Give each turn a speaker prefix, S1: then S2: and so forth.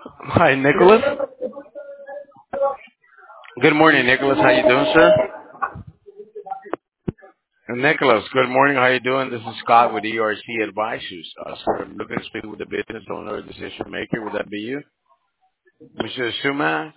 S1: Hi, Nicholas. Good morning, Nicholas. How you doing, sir? Nicholas, good morning. How you doing? This is Scott with ERC Advisors. Sir, I'm looking to speak with the business owner or decision maker. Would that be you? Mr. Suma?